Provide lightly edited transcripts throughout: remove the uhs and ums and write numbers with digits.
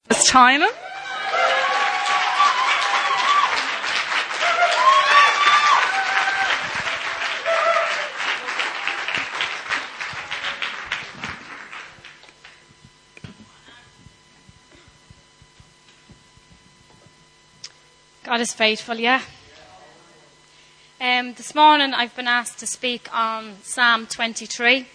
It's China. God is faithful, yeah. This morning I've been asked to speak on Psalm 23.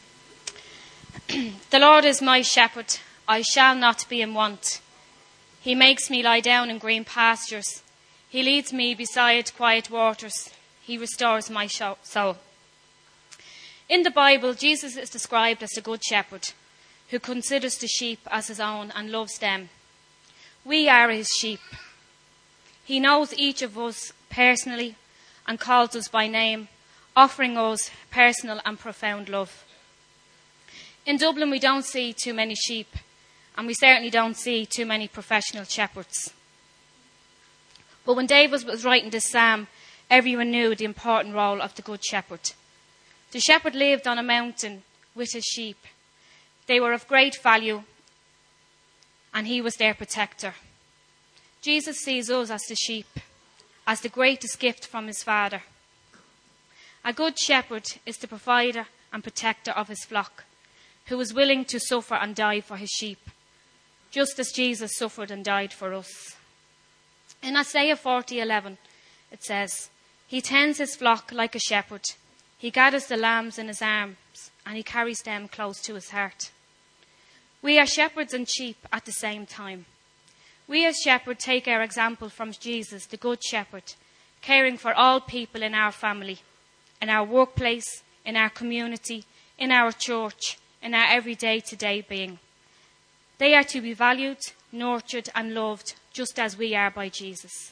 The Lord is my shepherd, I shall not be in want. He makes me lie down in green pastures. He leads me beside quiet waters. He restores my soul. In the Bible, Jesus is described as the good shepherd who considers the sheep as his own and loves them. We are his sheep. He knows each of us personally and calls us by name, offering us personal and profound love. In Dublin, we don't see too many sheep, and we certainly don't see too many professional shepherds. But when David was writing this psalm, everyone knew the important role of the good shepherd. The shepherd lived on a mountain with his sheep. They were of great value, and he was their protector. Jesus sees us as the sheep, as the greatest gift from his Father. A good shepherd is the provider and protector of his flock, who is willing to suffer and die for his sheep, just as Jesus suffered and died for us. In Isaiah 40:11, it says, He tends his flock like a shepherd. He gathers the lambs in his arms, and he carries them close to his heart. We are shepherds and sheep at the same time. We as shepherds take our example from Jesus, the good shepherd, caring for all people in our family, in our workplace, in our community, in our church, in our everyday to-day being. They are to be valued, nurtured and loved just as we are by Jesus.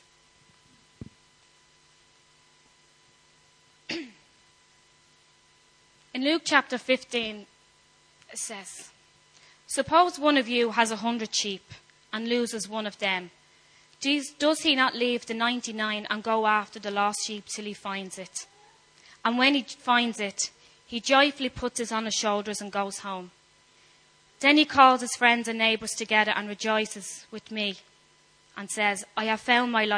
In Luke chapter 15, it says, Suppose one of you has 100 sheep and loses one of them. Does he not leave the 99 and go after the lost sheep till he finds it? And when he finds it, he joyfully puts it on his shoulders and goes home. Then he calls his friends and neighbours together and rejoices with me and says, I have found my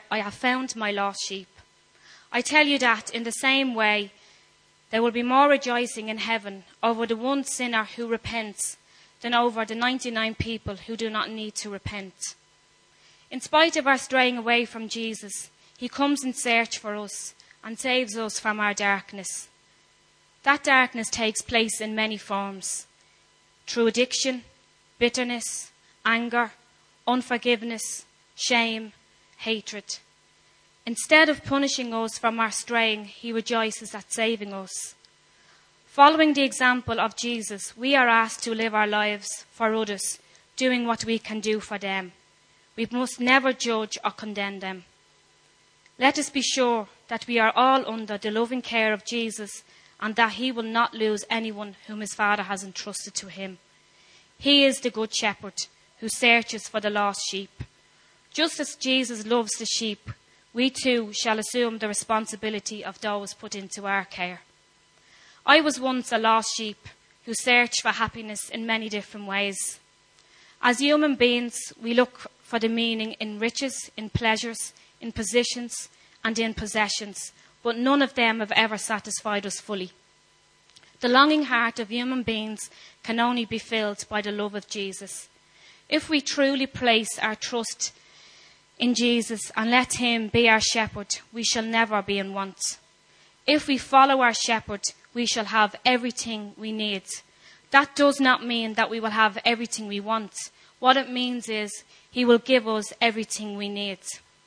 lost sheep. I tell you that in the same way, there will be more rejoicing in heaven over the one sinner who repents than over the 99 people who do not need to repent. In spite of our straying away from Jesus, he comes in search for us and saves us from our darkness. That darkness takes place in many forms, through addiction, bitterness, anger, unforgiveness, shame, hatred. Instead of punishing us from our straying, he rejoices at saving us. Following the example of Jesus, we are asked to live our lives for others, doing what we can do for them. We must never judge or condemn them. Let us be sure that we are all under the loving care of Jesus and that he will not lose anyone whom his Father has entrusted to him. He is the good shepherd who searches for the lost sheep. Just as Jesus loves the sheep, we too shall assume the responsibility of those put into our care. I was once a lost sheep who searched for happiness in many different ways. As human beings, we look for the meaning in riches, in pleasures, in positions, and in possessions, but none of them have ever satisfied us fully. The longing heart of human beings can only be filled by the love of Jesus. If we truly place our trust in Jesus and let him be our shepherd, we shall never be in want. If we follow our shepherd, we shall have everything we need. That does not mean that we will have everything we want. What it means is he will give us everything we need.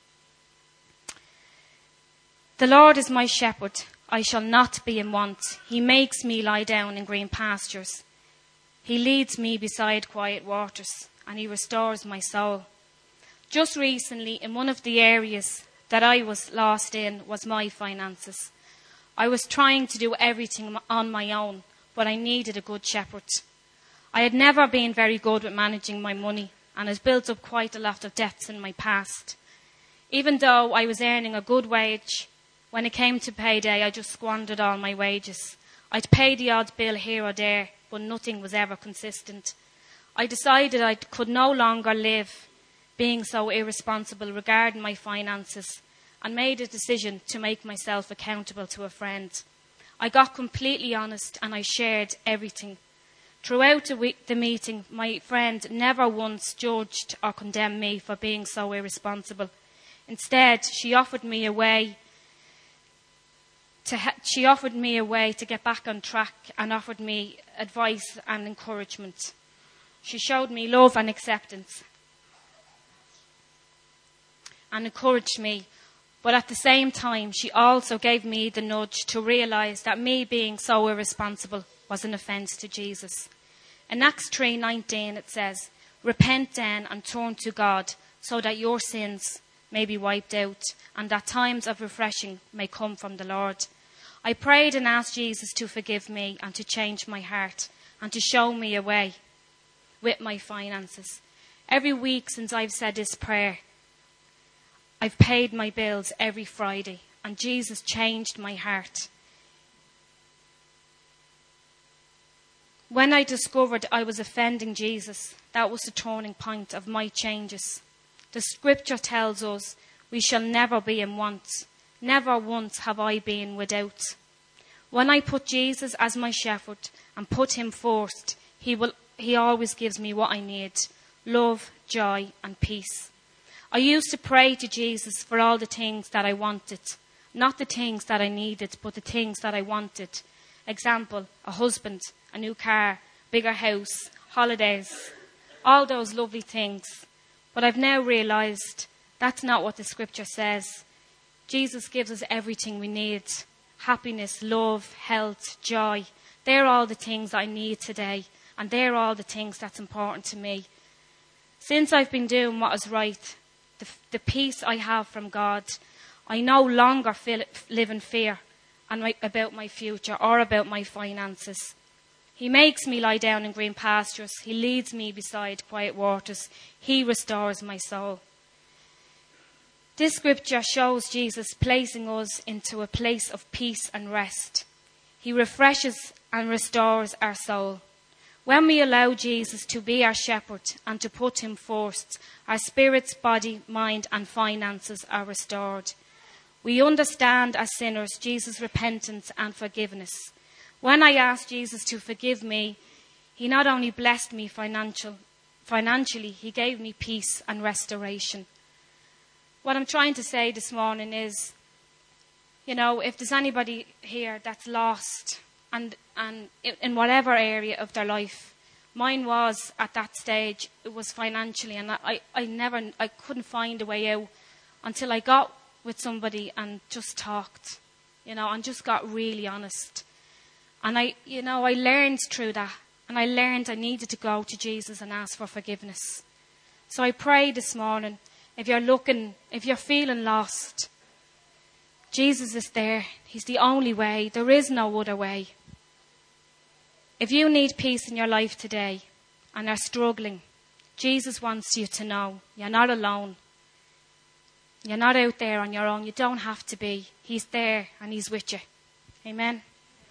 The Lord is my shepherd. I shall not be in want. He makes me lie down in green pastures. He leads me beside quiet waters, and he restores my soul. Just recently, in one of the areas that I was lost in was my finances. I was trying to do everything on my own, but I needed a good shepherd. I had never been very good with managing my money and had built up quite a lot of debts in my past. Even though I was earning a good wage, when it came to payday, I just squandered all my wages. I'd pay the odd bill here or there, but nothing was ever consistent. I decided I could no longer live being so irresponsible regarding my finances and made a decision to make myself accountable to a friend. I got completely honest and I shared everything. Throughout the meeting, my friend never once judged or condemned me for being so irresponsible. Instead, she offered me a way to get back on track and offered me advice and encouragement. She showed me love and acceptance and encouraged me. But at the same time, she also gave me the nudge to realise that me being so irresponsible was an offence to Jesus. In Acts 3:19 it says, "Repent then and turn to God so that your sins may be wiped out and that times of refreshing may come from the Lord." I prayed and asked Jesus to forgive me and to change my heart and to show me a way with my finances. Every week since I've said this prayer, I've paid my bills every Friday, and Jesus changed my heart. When I discovered I was offending Jesus, that was the turning point of my changes. The scripture tells us we shall never be in want. Never once have I been without. When I put Jesus as my shepherd and put him first, he always gives me what I need: love, joy, and peace. I used to pray to Jesus for all the things that I wanted. Not the things that I needed, but the things that I wanted. Example, a husband, a new car, bigger house, holidays, all those lovely things. But I've now realised that's not what the scripture says. Jesus gives us everything we need: happiness, love, health, joy. They're all the things I need today, and they're all the things that's important to me. Since I've been doing what is right, the peace I have from God, I no longer live in fear about my future or about my finances. He makes me lie down in green pastures. He leads me beside quiet waters. He restores my soul. This scripture shows Jesus placing us into a place of peace and rest. He refreshes and restores our soul. When we allow Jesus to be our shepherd and to put him first, our spirits, body, mind and finances are restored. We understand as sinners Jesus' repentance and forgiveness. When I asked Jesus to forgive me, he not only blessed me financially, he gave me peace and restoration. What I'm trying to say this morning is, if there's anybody here that's lost and in whatever area of their life, mine was at that stage, it was financially, and I couldn't find a way out until I got with somebody and just talked, and just got really honest. And I learned through that, and I learned I needed to go to Jesus and ask for forgiveness. So I pray this morning, if you're feeling lost, Jesus is there. He's the only way. There is no other way. If you need peace in your life today and are struggling, Jesus wants you to know you're not alone. You're not out there on your own. You don't have to be. He's there and he's with you. Amen.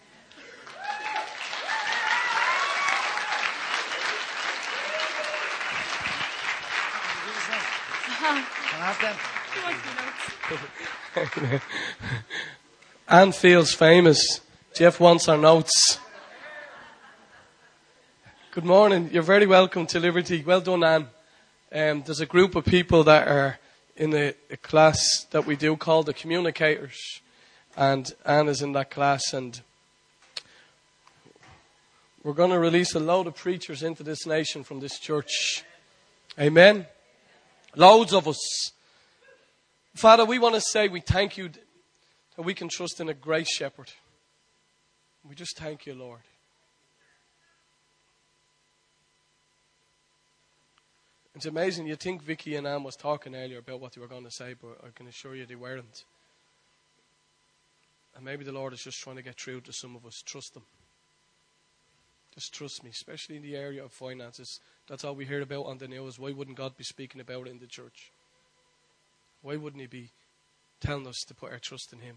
Anne feels famous. Jeff wants our notes. Good morning. You're very welcome to Liberty. Well done, Anne. There's a group of people that are in a class that we do called the Communicators. And Anne is in that class. And we're going to release a load of preachers into this nation from this church. Amen. Loads of us. Father, we want to say we thank you that we can trust in a great shepherd. We just thank you, Lord. It's amazing. You think Vicky and Anne was talking earlier about what they were going to say, but I can assure you they weren't. And maybe the Lord is just trying to get through to some of us. Trust Him. Just trust me, especially in the area of finances. That's all we hear about on the news. Why wouldn't God be speaking about it in the church? Why wouldn't He be telling us to put our trust in Him?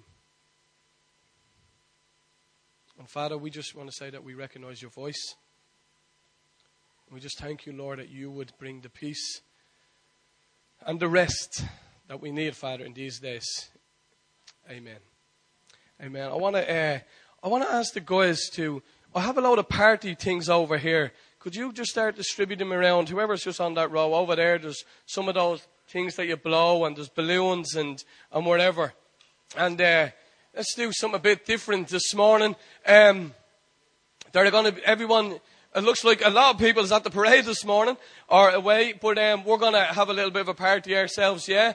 And Father, we just want to say that we recognize your voice. We just thank you, Lord, that you would bring the peace and the rest that we need, Father, in these days. Amen. Amen. I want to ask the guys to, I have a load of party things over here. Could you just start distributing them around? Whoever's just on that row over there, there's some of those things that you blow, and there's balloons and whatever. And let's do something a bit different this morning. They're going to, everyone, it looks like a lot of people is at the parade this morning or away, but we're going to have a little bit of a party ourselves, yeah?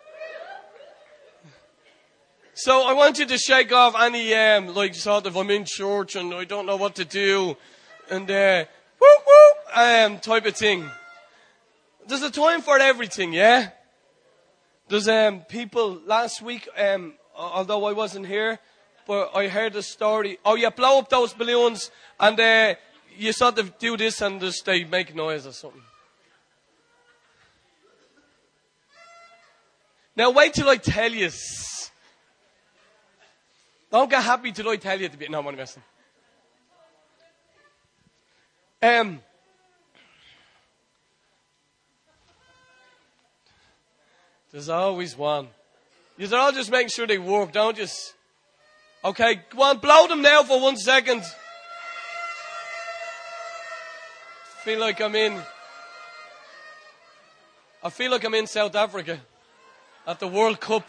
So I want you to shake off any, like sort of I'm in church and I don't know what to do and, type of thing. There's a time for everything, yeah? There's, people last week, although I wasn't here, but I heard a story. Oh, you blow up those balloons and, you sort of do this and just they make noise or something. Now wait till I tell you. Don't get happy till I tell you to be. No, I'm only messing. There's always one. You're all just making sure they work, don't you? Okay, go on, blow them now for 1 second. I feel like I'm in South Africa at the World Cup.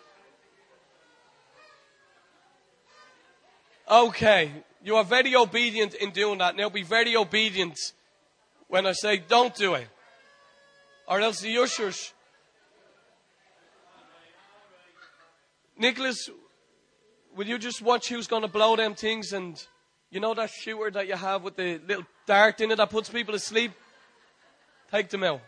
Okay, you are very obedient in doing that. Now be very obedient when I say don't do it. Or else the ushers. Nicholas, will you just watch who's going to blow them things? And you know that shooter that you have with the little dart in it that puts people to sleep? Take them out.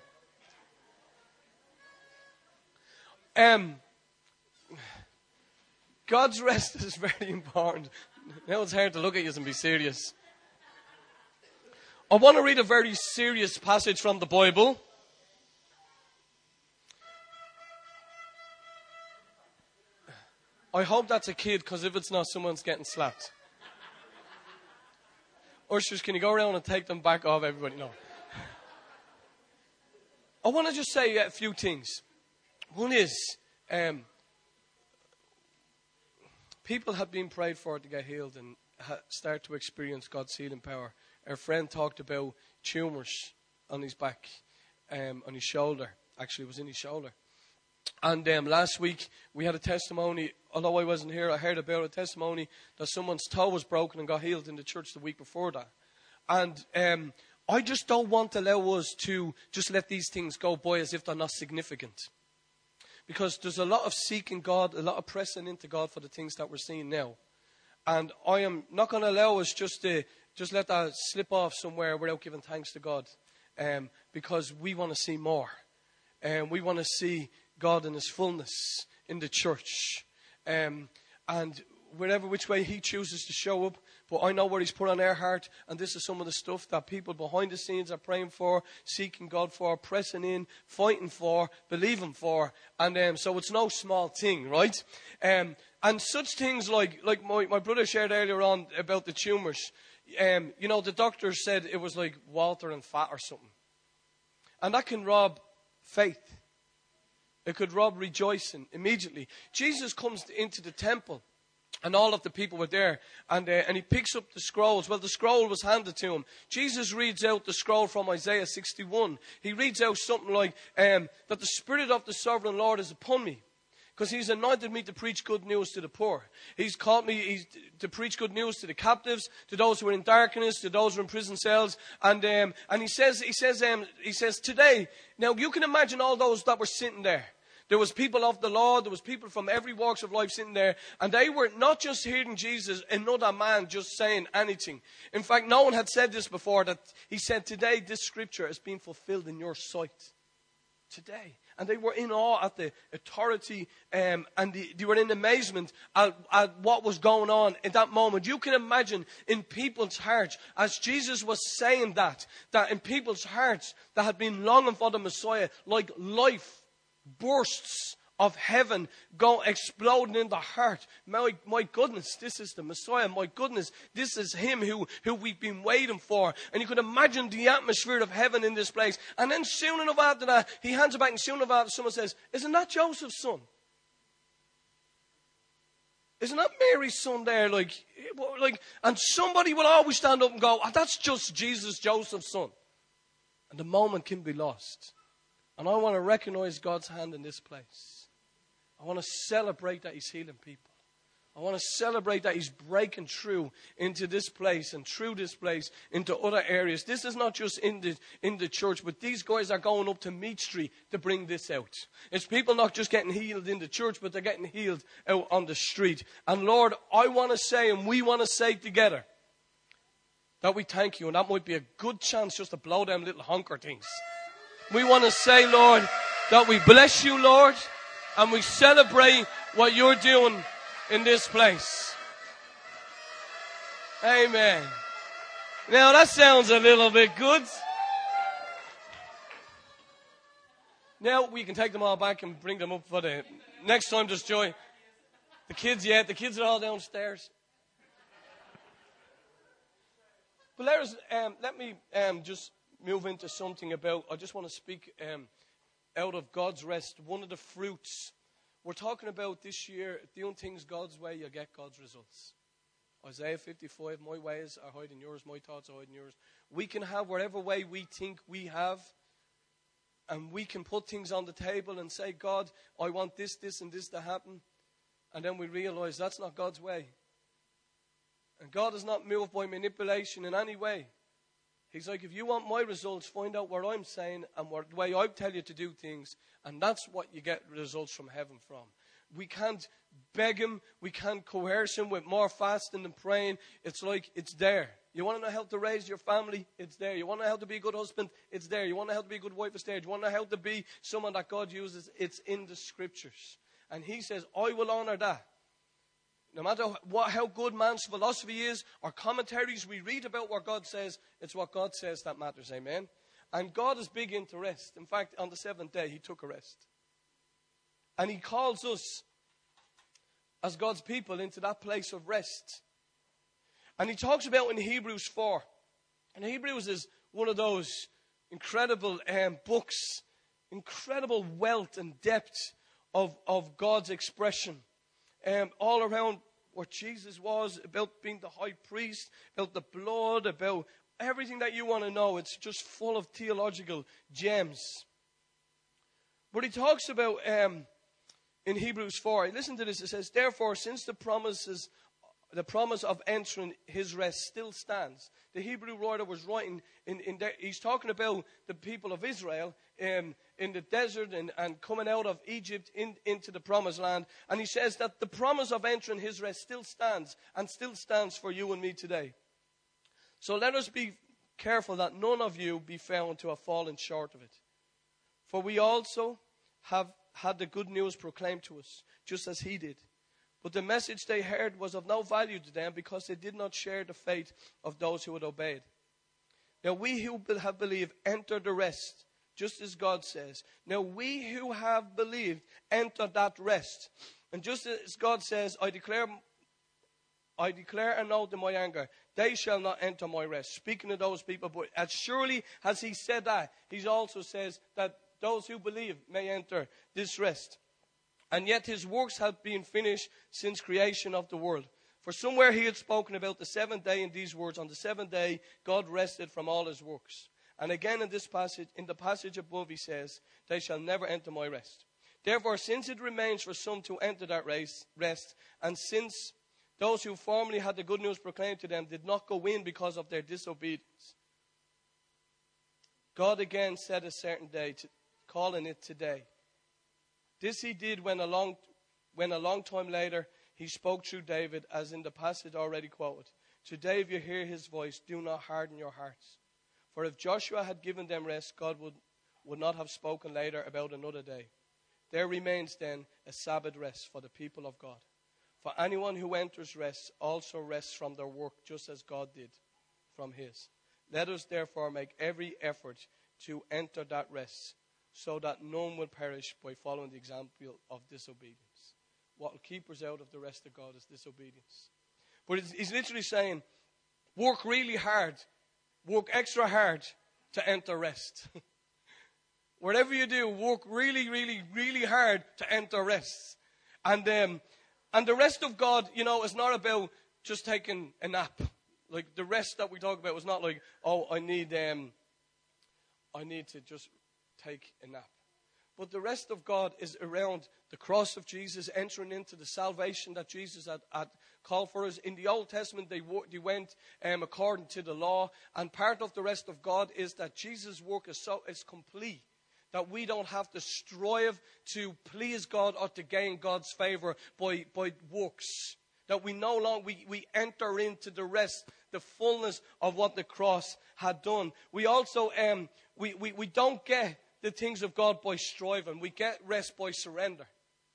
God's rest is very important. Now it's hard to look at you and be serious. I want to read a very serious passage from the Bible. I hope that's a kid, because if it's not, someone's getting slapped. Ushers, can you go around and take them back off everybody? No. I want to just say a few things. One is, people have been prayed for to get healed and start to experience God's healing power. Our friend talked about tumours on his back, on his shoulder. Actually, it was in his shoulder. And last week, we had a testimony, although I wasn't here, I heard about a testimony that someone's toe was broken and got healed in the church the week before that. And I just don't want to allow us to just let these things go by as if they're not significant. Because there's a lot of seeking God, a lot of pressing into God for the things that we're seeing now. And I am not going to allow us just let that slip off somewhere without giving thanks to God. Because we want to see more. And we want to see God in his fullness in the church. And wherever which way he chooses to show up. But I know what he's put on our heart. And this is some of the stuff that people behind the scenes are praying for, seeking God for, pressing in, fighting for, believing for. And so it's no small thing, right? And such things like my brother shared earlier on about the tumours. The doctor said it was like water and fat or something. And that can rob faith. It could rob rejoicing immediately. Jesus comes into the temple, and all of the people were there, and he picks up the scrolls. Well, the scroll was handed to him. Jesus reads out the scroll from Isaiah 61. He reads out something like, that the Spirit of the Sovereign Lord is upon me, because he's anointed me to preach good news to the poor. He's called me to preach good news to the captives, to those who are in darkness, to those who are in prison cells. And he says today, now you can imagine all those that were sitting there. There was people of the law, there was people from every walks of life sitting there, and they were not just hearing Jesus, another man just saying anything. In fact, no one had said this before, that he said, today this scripture is being fulfilled in your sight. Today. And they were in awe at the authority, and they were in amazement at what was going on in that moment. You can imagine in people's hearts, as Jesus was saying that in people's hearts that had been longing for the Messiah, like life bursts of heaven go exploding in the heart. My goodness, this is the Messiah. My goodness, this is him who we've been waiting for. And you could imagine the atmosphere of heaven in this place. And then soon enough after that, he hands it back, and soon enough after, someone says, isn't that Joseph's son? Isn't that Mary's son there? And somebody will always stand up and go, oh, that's just Jesus, Joseph's son. And the moment can be lost. And I want to recognize God's hand in this place. I want to celebrate that he's healing people. I want to celebrate that he's breaking through into this place and through this place into other areas. This is not just in the church, but these guys are going up to Meat Street to bring this out. It's people not just getting healed in the church, but they're getting healed out on the street. And Lord, I want to say, and we want to say together, that we thank you. And that might be a good chance just to blow them little honker things. We want to say, Lord, that we bless you, Lord, and we celebrate what you're doing in this place. Amen. Now that sounds a little bit good. Now we can take them all back and bring them up for the next time. Just joy. The kids are all downstairs. But let me just move into something about, I just want to speak out of God's rest. One of the fruits we're talking about this year, doing things God's way, you get God's results. Isaiah 55, my ways are hiding yours, my thoughts are hiding yours. We can have whatever way we think we have, and we can put things on the table and say, God, I want this, this, and this to happen. And then we realize that's not God's way. And God is not moved by manipulation in any way. He's like, if you want my results, find out what I'm saying and the way I tell you to do things. And that's what you get results from heaven from. We can't beg him. We can't coerce him with more fasting and praying. It's like it's there. You want to know how to raise your family? It's there. You want to know how to be a good husband? It's there. You want to know how to be a good wife? It's there. You want to know how to be someone that God uses? It's in the scriptures. And he says, I will honor that. No matter how good man's philosophy is or commentaries we read about what God says, it's what God says that matters. Amen. And God is big into rest. In fact, on the seventh day, he took a rest. And he calls us as God's people into that place of rest. And he talks about in Hebrews 4. And Hebrews is one of those incredible books, incredible wealth and depth of God's expression. All around what Jesus was, about being the high priest, about the blood, about everything that you want to know. It's just full of theological gems. But he talks about in Hebrews 4, listen to this, it says, therefore, since the promise of entering his rest still stands. The Hebrew writer was writing, he's talking about the people of Israel in the desert and coming out of Egypt into the promised land. And he says that the promise of entering his rest still stands and still stands for you and me today. So let us be careful that none of you be found to have fallen short of it. For we also have had the good news proclaimed to us, just as he did. But the message they heard was of no value to them because they did not share the faith of those who had obeyed. Now we who have believed enter the rest, just as God says. Now we who have believed enter that rest. And just as God says, I declare an oath in my anger, they shall not enter my rest. Speaking of those people, but as surely as he said that, he also says that those who believe may enter this rest. And yet his works have been finished since creation of the world. For somewhere he had spoken about the seventh day in these words, on the seventh day God rested from all his works. And again in this passage, in the passage above, he says, they shall never enter my rest. Therefore, since it remains for some to enter that rest, and since those who formerly had the good news proclaimed to them did not go in because of their disobedience, God again set a certain day, calling it today. This he did when a long time later he spoke through David, as in the passage already quoted. Today if you hear his voice, do not harden your hearts. For if Joshua had given them rest, God would not have spoken later about another day. There remains then a Sabbath rest for the people of God. For anyone who enters rest also rests from their work, just as God did from his. Let us therefore make every effort to enter that rest, so that none will perish by following the example of disobedience. What will keep us out of the rest of God is disobedience. But he's literally saying, work really hard, work extra hard to enter rest. Whatever you do, work really, really, really hard to enter rest. And the rest of God, is not about just taking a nap. Like the rest that we talk about was not like, oh, I need to just take a nap. But the rest of God is around the cross of Jesus, entering into the salvation that Jesus had called for us. In the Old Testament, they went according to the law. And part of the rest of God is that Jesus' work is complete. That we don't have to strive to please God or to gain God's favor by works. That we no longer, we enter into the rest, the fullness of what the cross had done. We also, we don't get the things of God by striving. We get rest by surrender.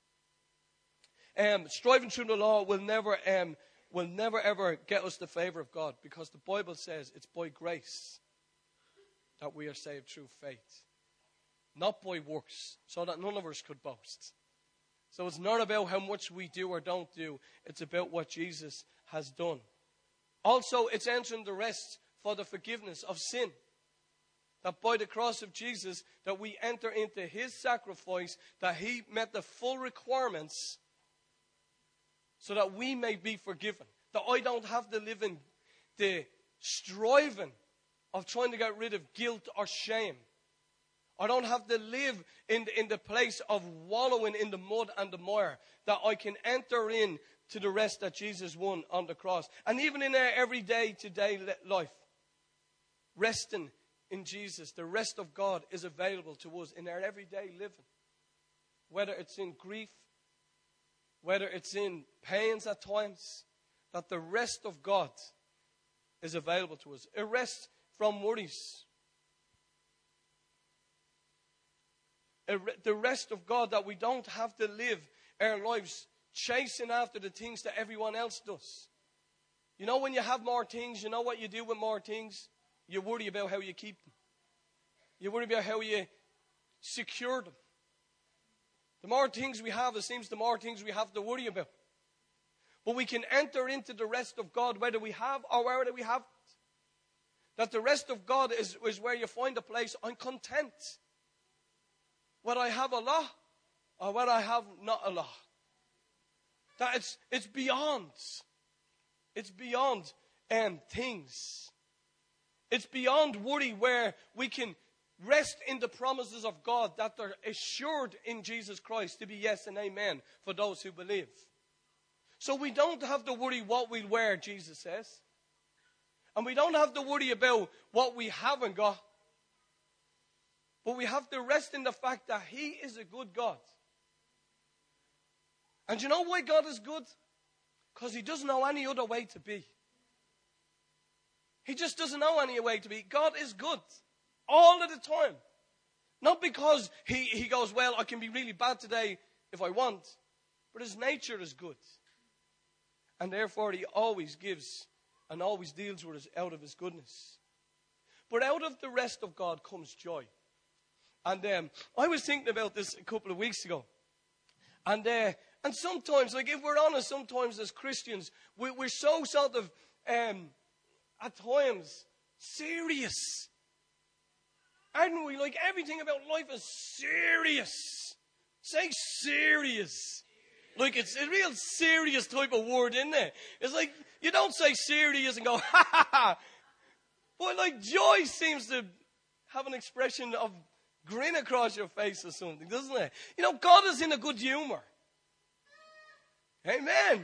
Striving through the law will never ever get us the favor of God, because the Bible says it's by grace that we are saved through faith, not by works, so that none of us could boast. So it's not about how much we do or don't do. It's about what Jesus has done. Also, it's entering the rest for the forgiveness of sin. That by the cross of Jesus, that we enter into his sacrifice, that he met the full requirements so that we may be forgiven. That I don't have to live in the striving of trying to get rid of guilt or shame. I don't have to live in the place of wallowing in the mud and the mire. That I can enter in to the rest that Jesus won on the cross. And even in our everyday today life, resting in Jesus, the rest of God is available to us in our everyday living. Whether it's in grief, whether it's in pains at times, that the rest of God is available to us. A rest from worries. The rest of God, that we don't have to live our lives chasing after the things that everyone else does. You know, when you have more things, you know what you do with more things? You worry about how you keep them. You worry about how you secure them. The more things we have, it seems the more things we have to worry about. But we can enter into the rest of God whether we have or whether we haven't. That the rest of God is where you find a place, I'm content. Whether I have a lot or whether I have not a lot. That it's beyond. It's beyond things. It's beyond worry, where we can rest in the promises of God that are assured in Jesus Christ to be yes and amen for those who believe. So we don't have to worry what we'll wear, Jesus says. And we don't have to worry about what we haven't got. But we have to rest in the fact that he is a good God. And you know why God is good? Because he doesn't know any other way to be. He just doesn't know any way to be. God is good. All of the time. Not because he goes, well, I can be really bad today if I want. But his nature is good. And therefore he always gives and always deals with us out of his goodness. But out of the rest of God comes joy. And I was thinking about this a couple of weeks ago. And sometimes, like if we're honest, sometimes as Christians, we're so sort of, at times, serious. Aren't we? Like everything about life is serious. Say serious. Like it's a real serious type of word, isn't it? It's like, you don't say serious and go, ha ha ha. But like joy seems to have an expression of grin across your face or something, doesn't it? You know, God is in a good humor. Amen.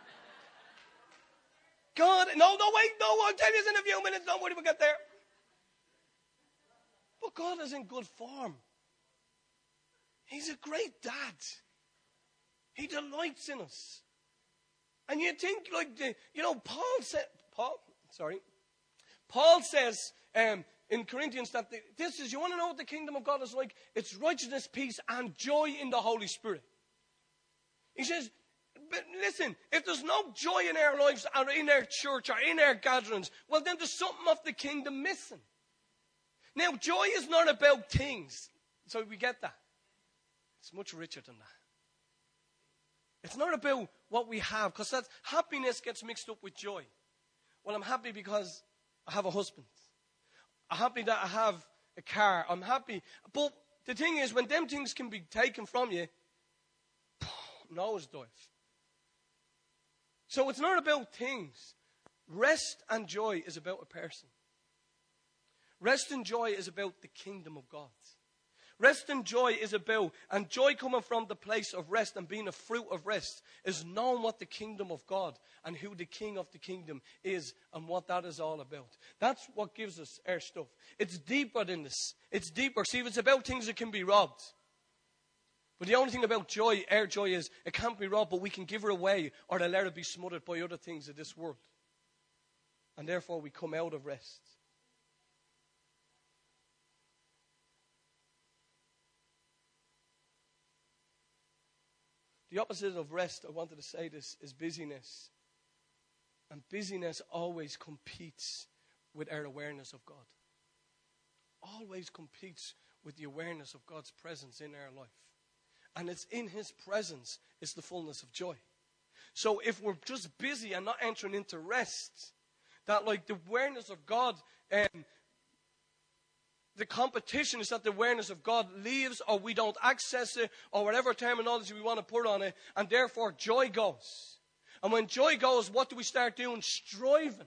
God, wait, I'll tell you in a few minutes, don't worry, we'll get there. But God is in good form. He's a great dad. He delights in us. And you think like, Paul says in Corinthians that you want to know what the kingdom of God is like? It's righteousness, peace, and joy in the Holy Spirit. He says, but listen, if there's no joy in our lives or in our church or in our gatherings, well then there's something of the kingdom missing. Now, joy is not about things. So we get that. It's much richer than that. It's not about what we have, because that happiness gets mixed up with joy. Well, I'm happy because I have a husband. I'm happy that I have a car. I'm happy. But the thing is, when them things can be taken from you, nosedive. So it's not about things. Rest and joy is about a person. Rest and joy is about the kingdom of God. Rest and joy is about, and joy coming from the place of rest and being a fruit of rest, is knowing what the kingdom of God and who the king of the kingdom is and what that is all about. That's what gives us our stuff. It's deeper than this. It's deeper. See, if it's about things that can be robbed. But the only thing about joy, our joy, is it can't be robbed, but we can give her away or let it be smothered by other things of this world. And therefore we come out of rest. The opposite of rest, I wanted to say this, is busyness. And busyness always competes with our awareness of God. Always competes with the awareness of God's presence in our life. And it's in His presence is the fullness of joy. So if we're just busy and not entering into rest, that like the awareness of God, the competition is that the awareness of God leaves, or we don't access it, or whatever terminology we want to put on it, and therefore joy goes. And when joy goes, what do we start doing? Striving.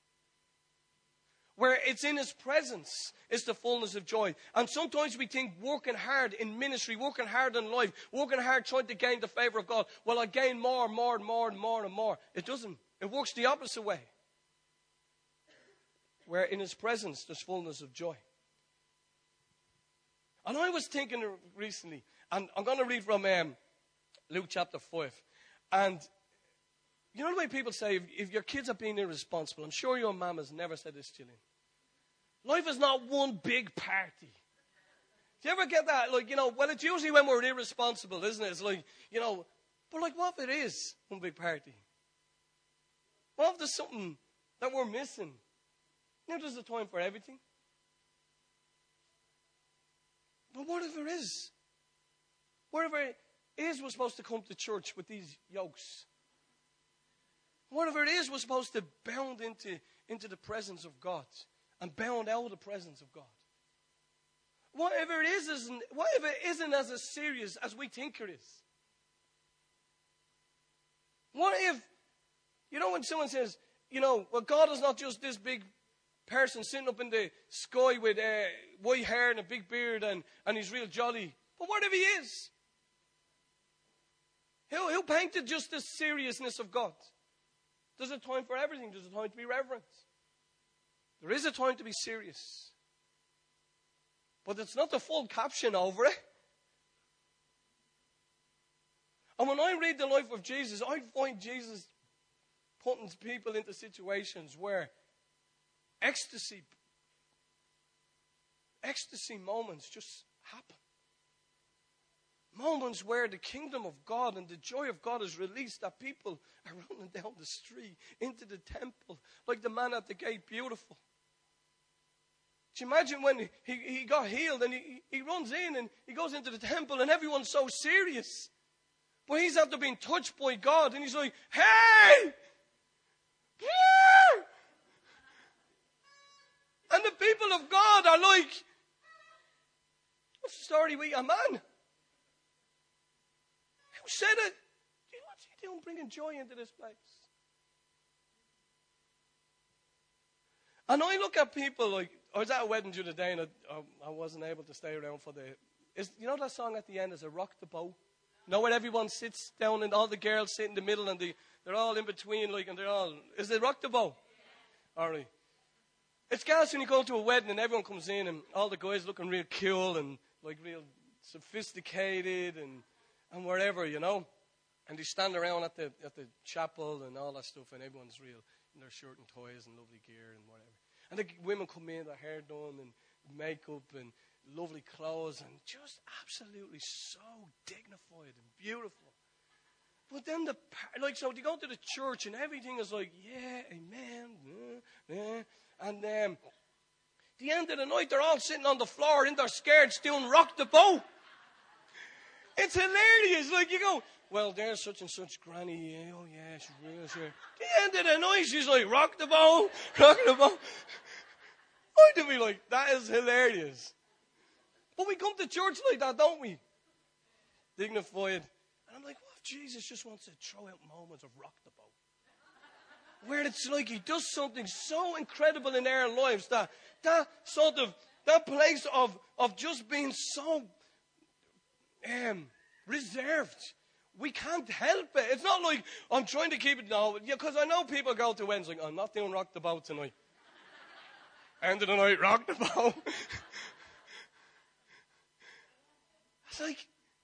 Where it's in His presence is the fullness of joy. And sometimes we think working hard in ministry, working hard in life, working hard trying to gain the favor of God, well, I gain more and more and more and more and more. It doesn't. It works the opposite way. Where in His presence there's fullness of joy. And I was thinking recently, and I'm going to read from Luke chapter 5. And you know the way people say, if your kids are being irresponsible, I'm sure your mom has never said this to you. Life is not one big party. Do you ever get that? Like, well, it's usually when we're irresponsible, isn't it? It's like, but like what if it is one big party? What if there's something that we're missing? There's a time for everything. But whatever it is, whatever it is, we're supposed to come to church with these yokes. Whatever it is, we're supposed to bound into the presence of God and bound out of the presence of God. Whatever it isn't as serious as we think it is. What if, when someone says, well, God is not just this big person sitting up in the sky with white hair and a big beard and he's real jolly. But what if He is? Who painted just the seriousness of God? There's a time for everything. There's a time to be reverent. There is a time to be serious. But it's not the full caption over it. And when I read the life of Jesus, I find Jesus putting people into situations where ecstasy moments just happen. Moments where the kingdom of God and the joy of God is released, that people are running down the street into the temple like the man at the gate, beautiful. Do you imagine when he got healed and he runs in and he goes into the temple and everyone's so serious. But he's after being touched by God and he's like, hey! Here! And the people of God are like, what's the story with your man? Who said it? What's he doing bringing joy into this place? And I look at people like, I was at a wedding the other day and I wasn't able to stay around for you know that song at the end is a rock the boat? Where everyone sits down and all the girls sit in the middle and they're all in between and is it rock the boat? All right. It's gas when you go to a wedding and everyone comes in and all the guys looking real cool and like real sophisticated and wherever, And they stand around at the chapel and all that stuff and everyone's real in their shirt and toys and lovely gear and whatever. And the women come in, their hair done and makeup and lovely clothes and just absolutely so dignified and beautiful. But then so they go to the church and everything is like, yeah, amen, yeah. And The end of the night, they're all sitting on the floor in their skirts doing rock the boat. It's hilarious. Like you go, well, there's such and such granny. Yeah, oh, yeah, she's real, sure. The end of the night, she's like, rock the boat, rock the boat. I'd be like, that is hilarious. But we come to church like that, don't we? Dignified. And I'm like, what if Jesus just wants to throw out moments of rock the boat? Where it's like he does something so incredible in our lives that place of just being so reserved. We can't help it. It's not like I'm trying to keep it now. Because I know people go to Wednesday, I'm not doing rock the boat tonight. End of the night, rock the boat. It's like,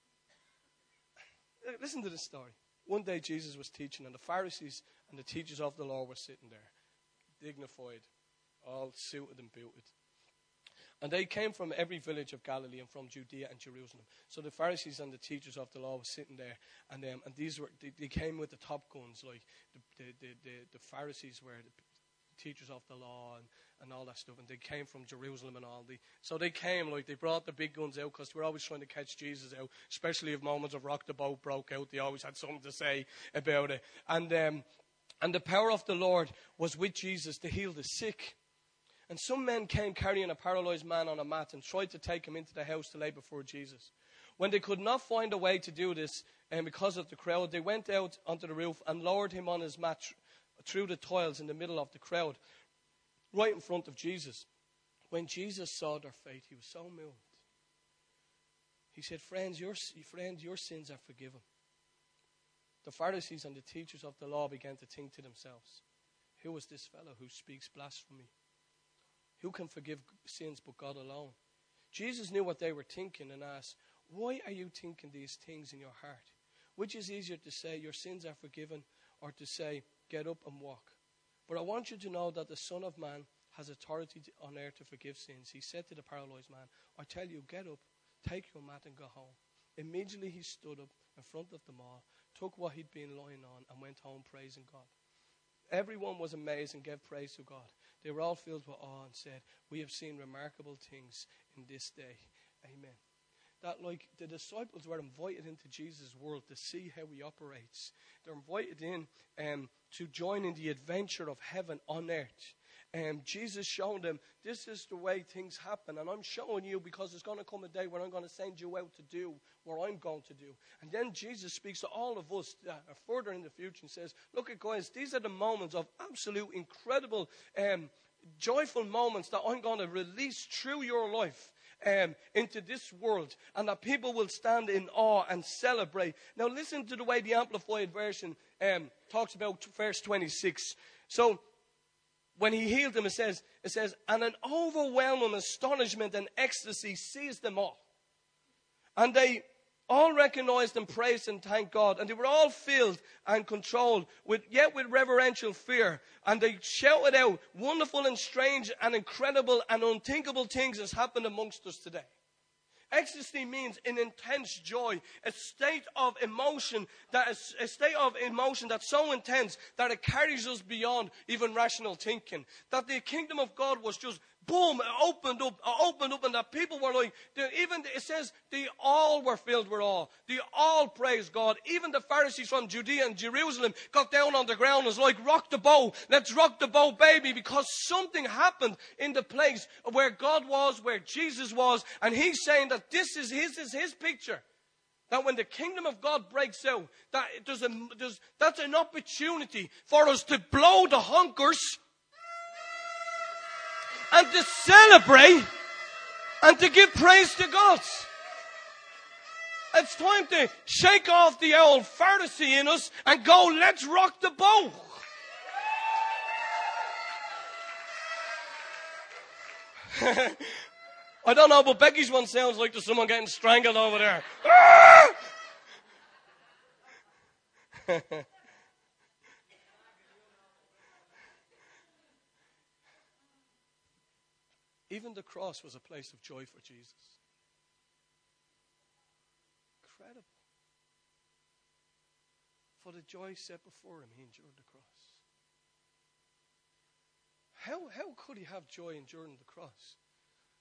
listen to this story. One day Jesus was teaching, and the Pharisees and the teachers of the law were sitting there, dignified, all suited and booted. And they came from every village of Galilee and from Judea and Jerusalem. So the Pharisees and the teachers of the law were sitting there, and these were they came with the top guns, like the Pharisees were the teachers of the law and all that stuff, and they came from Jerusalem and all. So they came, like, they brought the big guns out because we're always trying to catch Jesus out, especially if moments of rock the boat broke out. They always had something to say about it. And the power of the Lord was with Jesus to heal the sick. And some men came carrying a paralyzed man on a mat and tried to take him into the house to lay before Jesus. When they could not find a way to do this, and because of the crowd, they went out onto the roof and lowered him on his mat through the tiles in the middle of the crowd, right in front of Jesus. When Jesus saw their faith, he was so moved. He said, friends, your sins are forgiven. The Pharisees and the teachers of the law began to think to themselves, who is this fellow who speaks blasphemy? Who can forgive sins but God alone? Jesus knew what they were thinking and asked, why are you thinking these things in your heart? Which is easier to say, your sins are forgiven, or to say, get up and walk? But I want you to know that the Son of Man has authority on earth to forgive sins. He said to the paralyzed man, I tell you, get up, take your mat and go home. Immediately he stood up in front of them all, took what he'd been lying on, and went home praising God. Everyone was amazed and gave praise to God. They were all filled with awe and said, we have seen remarkable things in this day. Amen. That, like, the disciples were invited into Jesus' world to see how he operates. They're invited in to join in the adventure of heaven on earth. Jesus showed them, this is the way things happen. And I'm showing you because there's going to come a day where I'm going to send you out to do what I'm going to do. And then Jesus speaks to all of us further in the future and says, look at guys, these are the moments of absolute incredible, joyful moments that I'm going to release through your life into this world, and that people will stand in awe and celebrate. Now listen to the way the Amplified Version talks about verse 26. So when he healed them, it says, and an overwhelming astonishment and ecstasy seized them all. And they all recognized and praised and thanked God. And they were all filled and controlled, yet with reverential fear. And they shouted out, wonderful and strange and incredible and unthinkable things has happened amongst us today. Ecstasy means an intense joy, a state of emotion that's so intense that it carries us beyond even rational thinking. That the kingdom of God was just boom, it opened up, and that people were like, it says they all were filled with awe. They all praised God. Even the Pharisees from Judea and Jerusalem got down on the ground and was like, rock the boat, let's rock the boat, baby, because something happened in the place where God was, where Jesus was, and he's saying that this is his picture. That when the kingdom of God breaks out, that's an opportunity for us to blow the honkers and to celebrate and to give praise to God. It's time to shake off the old Pharisee in us and go, let's rock the boat. I don't know, but Becky's one sounds like there's someone getting strangled over there. Even the cross was a place of joy for Jesus. Incredible. For the joy set before him, he endured the cross. How could he have joy enduring the cross?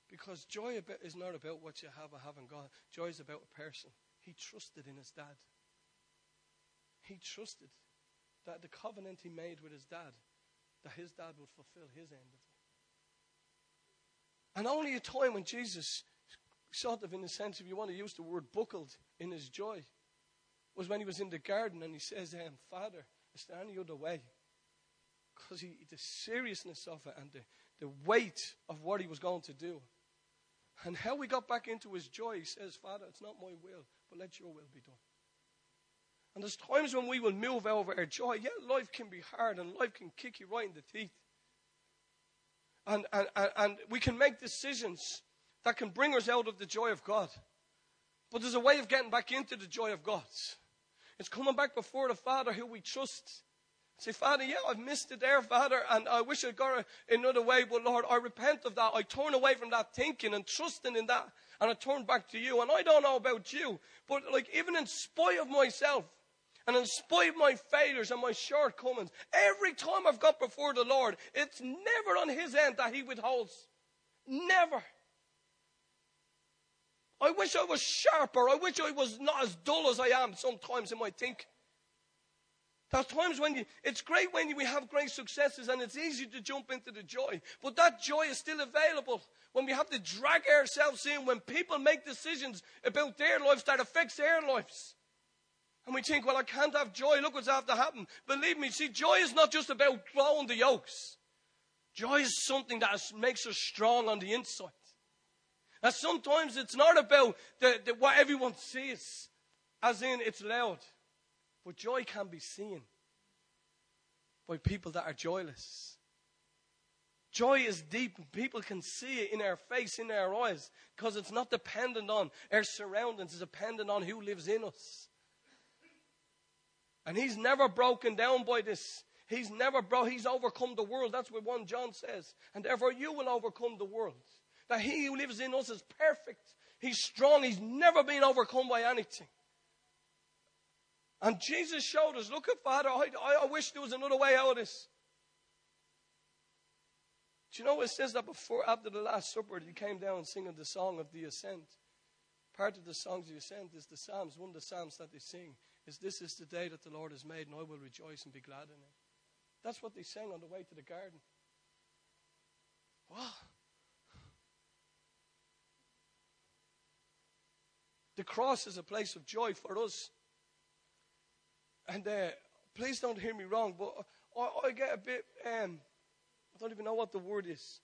Because joy is not about what you have or haven't got. Joy is about a person. He trusted in his dad. He trusted that the covenant he made with his dad, that his dad would fulfill his end of it. And only a time when Jesus sort of, in the sense, if you want to use the word, buckled in his joy, was when he was in the garden and he says, Father, is there any other way? Because the seriousness of it and the weight of what he was going to do. And how we got back into his joy, he says, Father, it's not my will, but let your will be done. And there's times when we will move over our joy. Yeah, life can be hard and life can kick you right in the teeth. And we can make decisions that can bring us out of the joy of God. But there's a way of getting back into the joy of God. It's coming back before the Father who we trust. Say, Father, yeah, I've missed it there, Father, and I wish I'd got it another way, but Lord, I repent of that. I turn away from that thinking and trusting in that, and I turn back to you. And I don't know about you, but like even in spite of myself, and in spite of my failures and my shortcomings, every time I've got before the Lord, it's never on his end that he withholds. Never. I wish I was sharper. I wish I was not as dull as I am sometimes in my thinking. There's times when it's great when we have great successes and it's easy to jump into the joy. But that joy is still available when we have to drag ourselves in, when people make decisions about their lives that affects their lives. And we think, well, I can't have joy. Look what's after happen. Believe me, see, joy is not just about throwing the yokes. Joy is something that makes us strong on the inside. And sometimes it's not about what everyone sees, as in it's loud. But joy can be seen by people that are joyless. Joy is deep and people can see it in our face, in our eyes, because it's not dependent on our surroundings. It's dependent on who lives in us. And he's never broken down by this. He's overcome the world. That's what 1 John says. And therefore you will overcome the world. That he who lives in us is perfect. He's strong. He's never been overcome by anything. And Jesus showed us, look at Father, I wish there was another way out of this. Do you know it says that after the Last Supper, he came down singing the song of the ascent. Part of the songs of the ascent is the Psalms. One of the Psalms that they sing is, this is the day that the Lord has made, and I will rejoice and be glad in it. That's what they sang on the way to the garden. Wow. The cross is a place of joy for us. And please don't hear me wrong, but I get a bit, I don't even know what the word is.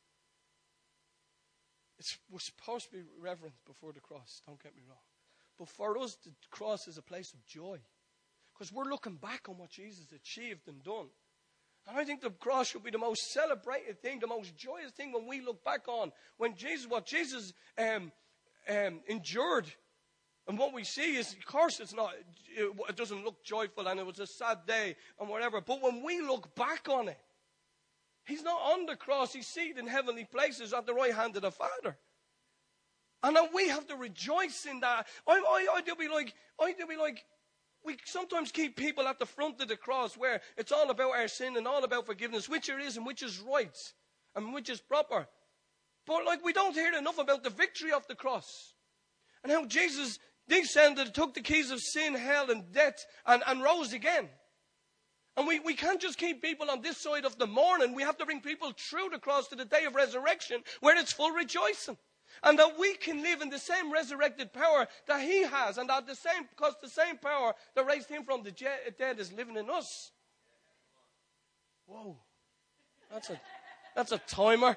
We're supposed to be reverent before the cross, don't get me wrong. But for us, the cross is a place of joy. Because we're looking back on what Jesus achieved and done. And I think the cross should be the most celebrated thing, the most joyous thing when we look back on what Jesus endured. And what we see is, of course, it doesn't look joyful and it was a sad day and whatever. But when we look back on it, he's not on the cross. He's seated in heavenly places at the right hand of the Father. And then we have to rejoice in that. I do be like, we sometimes keep people at the front of the cross where it's all about our sin and all about forgiveness, which it is and which is right and which is proper. But like we don't hear enough about the victory of the cross. And how Jesus descended, took the keys of sin, hell and death and rose again. And we can't just keep people on this side of the morning. We have to bring people through the cross to the day of resurrection where it's full rejoicing. And that we can live in the same resurrected power that he has. And that because the same power that raised him from the dead is living in us. Whoa. That's a timer.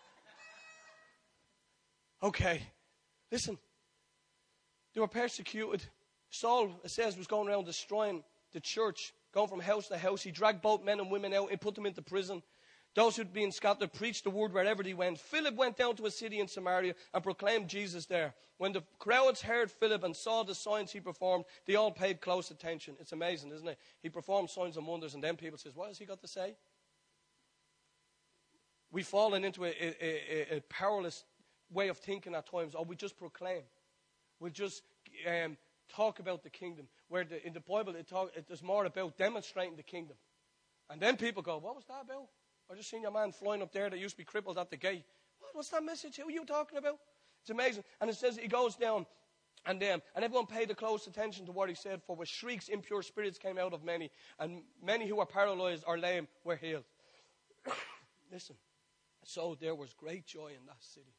Okay. Listen. They were persecuted. Saul, it says, was going around destroying the church, going from house to house. He dragged both men and women out and put them into prison. Those who'd been scattered preached the word wherever they went. Philip went down to a city in Samaria and proclaimed Jesus there. When the crowds heard Philip and saw the signs he performed, they all paid close attention. It's amazing, isn't it? He performed signs and wonders, and then people say, what has he got to say? We've fallen into a powerless way of thinking at times. Or we just proclaim. We'll just talk about the kingdom. Where in the Bible, it's more about demonstrating the kingdom. And then people go, what was that about? I just seen your man flying up there that used to be crippled at the gate. what's that message? Who are you talking about? It's amazing. And it says he goes down, and everyone paid the close attention to what he said, for with shrieks impure spirits came out of many, and many who were paralyzed or lame were healed. Listen, so there was great joy in that city.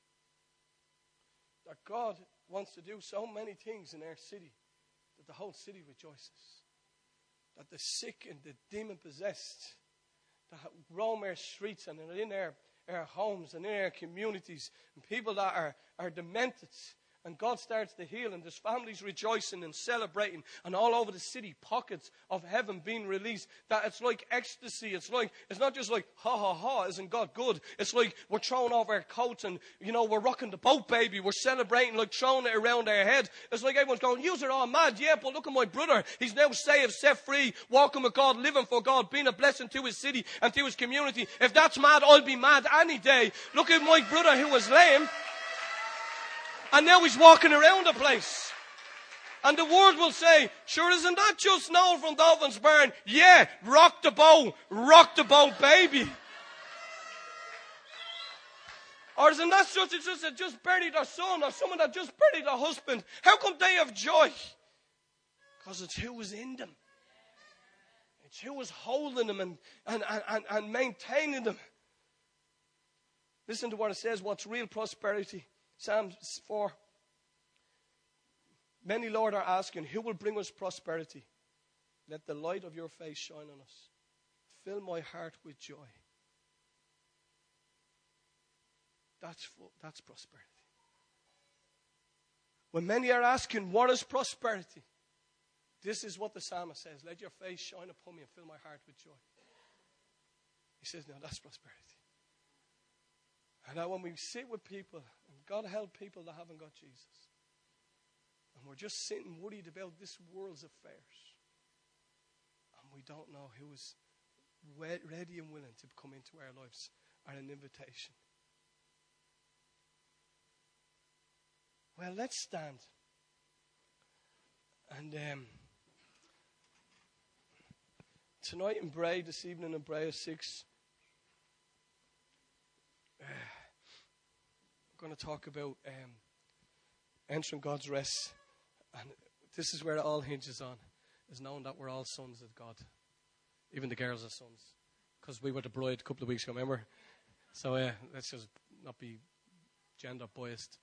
That God wants to do so many things in our city that the whole city rejoices. That the sick and the demon-possessed that roam our streets and are in our homes and in our communities, and people that are demented, and God starts to heal, and there's families rejoicing and celebrating, and all over the city, pockets of heaven being released. That it's like ecstasy. It's not just like, ha, ha, ha, isn't God good? It's like we're throwing off our coats and, we're rocking the boat, baby. We're celebrating, like throwing it around our head. It's like everyone's going, yous are all mad. Yeah, but look at my brother. He's now saved, set free, walking with God, living for God, being a blessing to his city and to his community. If that's mad, I'll be mad any day. Look at my brother who was lame. And now he's walking around the place. And the world will say, sure, isn't that just Noel from Dolphin's Barn? Yeah, rock the boat, baby. Or isn't that just buried their son, or someone that just buried their husband? How come they have joy? Because it's who was in them. It's who was holding them and maintaining them. Listen to what it says, what's real prosperity. Psalm 4. Many, Lord, are asking, who will bring us prosperity? Let the light of your face shine on us. Fill my heart with joy. That's prosperity. When many are asking, what is prosperity? This is what the psalmist says. Let your face shine upon me and fill my heart with joy. He says, no, that's prosperity. And now when we sit with people, and God help people that haven't got Jesus, and we're just sitting worried about this world's affairs, and we don't know who is ready and willing to come into our lives, are an invitation. Well, let's stand. And tonight in Bray, this evening in Bray 6, we're going to talk about entering God's rest. And this is where it all hinges on, is knowing that we're all sons of God. Even the girls are sons. Because we were the bride a couple of weeks ago, remember? So let's just not be gender biased.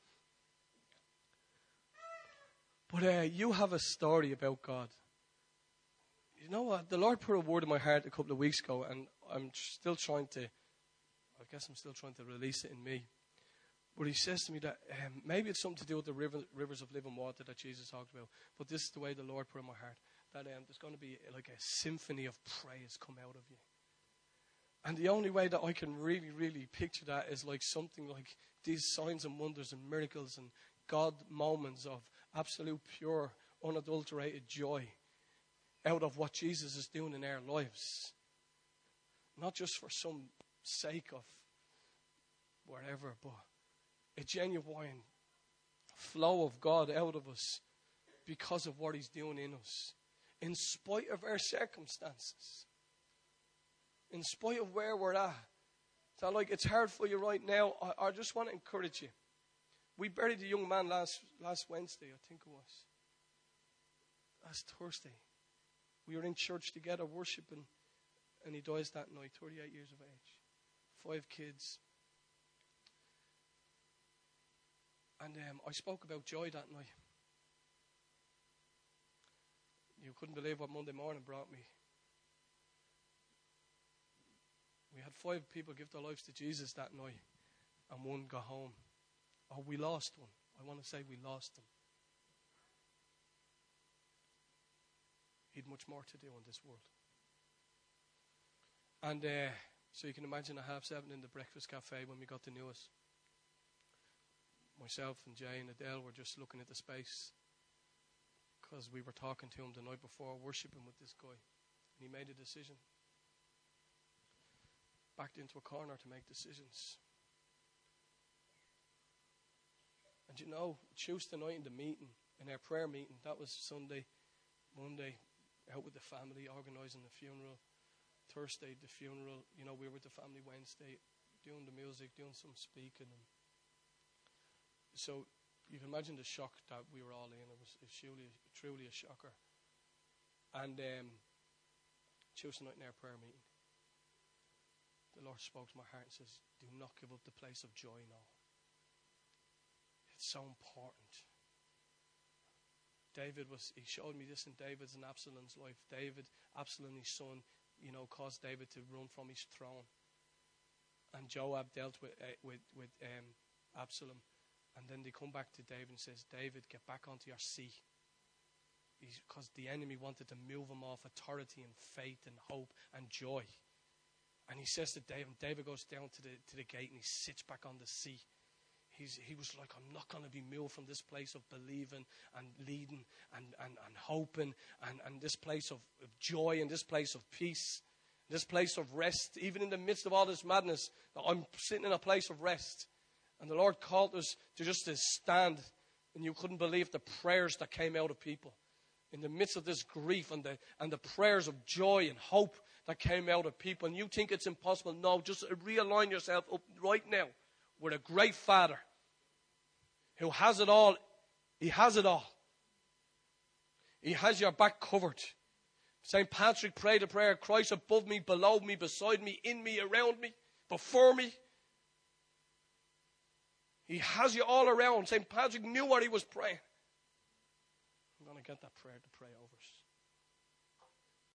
But you have a story about God. You know what? The Lord put a word in my heart a couple of weeks ago, and I'm still trying to release it in me. But he says to me that maybe it's something to do with the rivers of living water that Jesus talked about. But this is the way the Lord put in my heart. That there's going to be like a symphony of praise come out of you. And the only way that I can really, really picture that is like something like these signs and wonders and miracles and God moments of absolute pure, unadulterated joy out of what Jesus is doing in our lives. Not just for some sake of whatever, but a genuine flow of God out of us because of what he's doing in us. In spite of our circumstances. In spite of where we're at. So like it's hard for you right now. I just want to encourage you. We buried a young man last Wednesday, I think it was. Last Thursday. We were in church together worshiping, and he dies that night, 38 years of age. 5 kids. And I spoke about joy that night. You couldn't believe what Monday morning brought me. We had 5 people give their lives to Jesus that night, and 1 got home. Oh, we lost 1. I want to say we lost him. He'd much more to do in this world. And so you can imagine at 7:30 in the breakfast cafe when we got the news. Myself and Jay and Adele were just looking at the space because we were talking to him the night before, worshiping with this guy. And he made a decision. Backed into a corner to make decisions. And you know, Tuesday night in the meeting, in our prayer meeting, that was Sunday, Monday, out with the family, organising the funeral. Thursday, the funeral, we were with the family Wednesday, doing the music, doing some speaking. And so you can imagine the shock that we were all in. It was truly a shocker. And Tuesday night in our prayer meeting, the Lord spoke to my heart and says, do not give up the place of joy now. It's so important. He showed me this in David's and Absalom's life. Absalom, his son, caused David to run from his throne. And Joab dealt with Absalom. And then they come back to David and says, David, get back onto your seat. Because the enemy wanted to move him off authority and faith and hope and joy. And he says to David, and David goes down to the gate and he sits back on the seat. He was like, I'm not going to be moved from this place of believing and leading and hoping and this place of joy and this place of peace, this place of rest. Even in the midst of all this madness, I'm sitting in a place of rest. And the Lord called us to stand, and you couldn't believe the prayers that came out of people. In the midst of this grief and the prayers of joy and hope that came out of people. And you think it's impossible. No, just realign yourself up right now with a great Father who has it all. He has it all. He has your back covered. St. Patrick prayed a prayer, Christ above me, below me, beside me, in me, around me, before me. He has you all around. St. Patrick knew what he was praying. I'm going to get that prayer to pray over us.